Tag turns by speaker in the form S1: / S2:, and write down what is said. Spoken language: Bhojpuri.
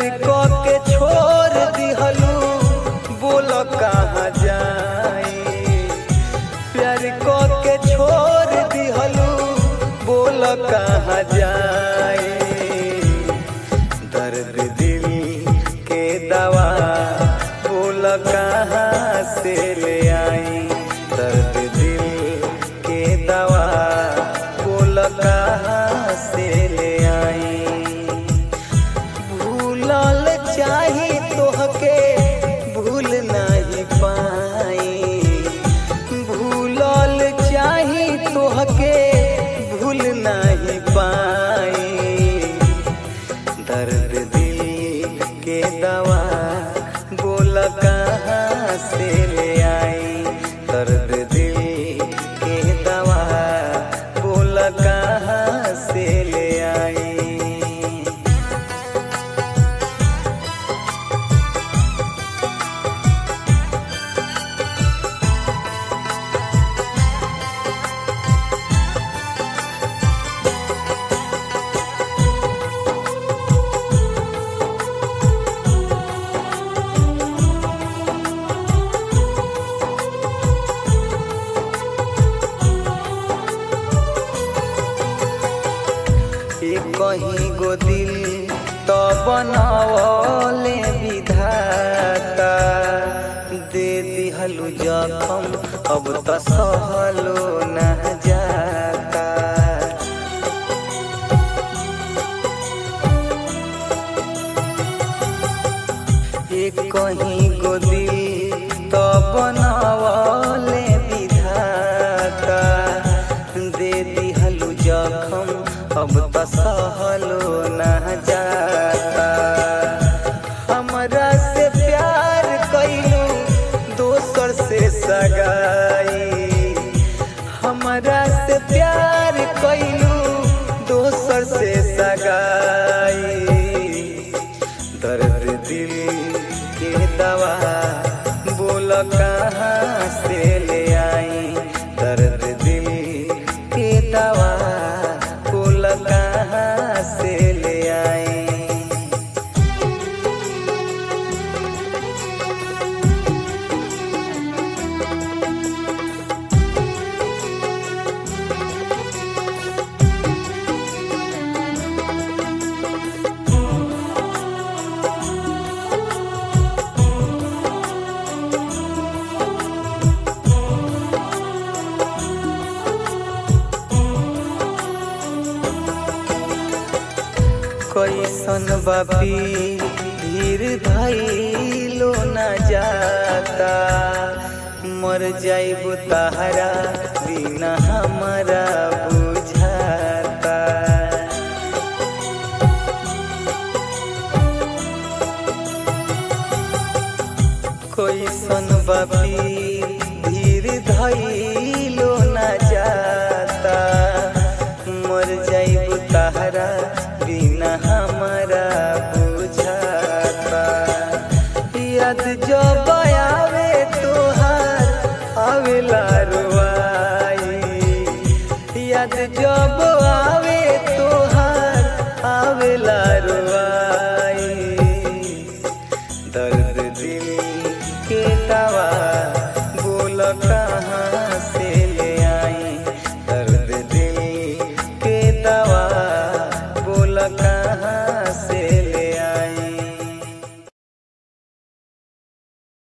S1: को के छोड़ दिहलू बोल कहाँ जाई, प्यार को के छोड़ दिहलू बोल कहाँ जाई। दर्द दिल के दवा बोल कहाँ से ले आई, दर्द दिल के दवा बोल कहाँ से ले आई। भूलल चाही तोहके भूल नहीं पाई, भूलल चाही तोहके भूल नहीं पाई। दर्द दिल के दवा बोल कहाँ से ले आई, दर्द दिल के दवा बोल कहाँ से ले आई। कहीं गो दिल तो बनावले विधाता, दे दिहलु जखम अब तो सहलो न जाता। कहीं गो दिल तो बनावले विधाता, दे दिहलु जखम अब तो सहलो न जाता। हमरा से प्यार कैलू दोसर से सगाई, हमरा से प्यार कैलू दोसर से सगाई। दर्द दिल के दवा बोल कहाँ से ले आई, दर्द दिल के दवा बोल कहाँ से ले आई। कैसन बापी धीर धैलो न जाता, मर जाइबू तहरा बिना हमारा बुझाता। कैसन बापी धीर धैलो न जाता, मर जाइबू तहरा बिना हमारा बुझाता। याद जब आवे तोहार आवेला रुआई, याद जब आवे तोहार आवेला रुआई। दर्द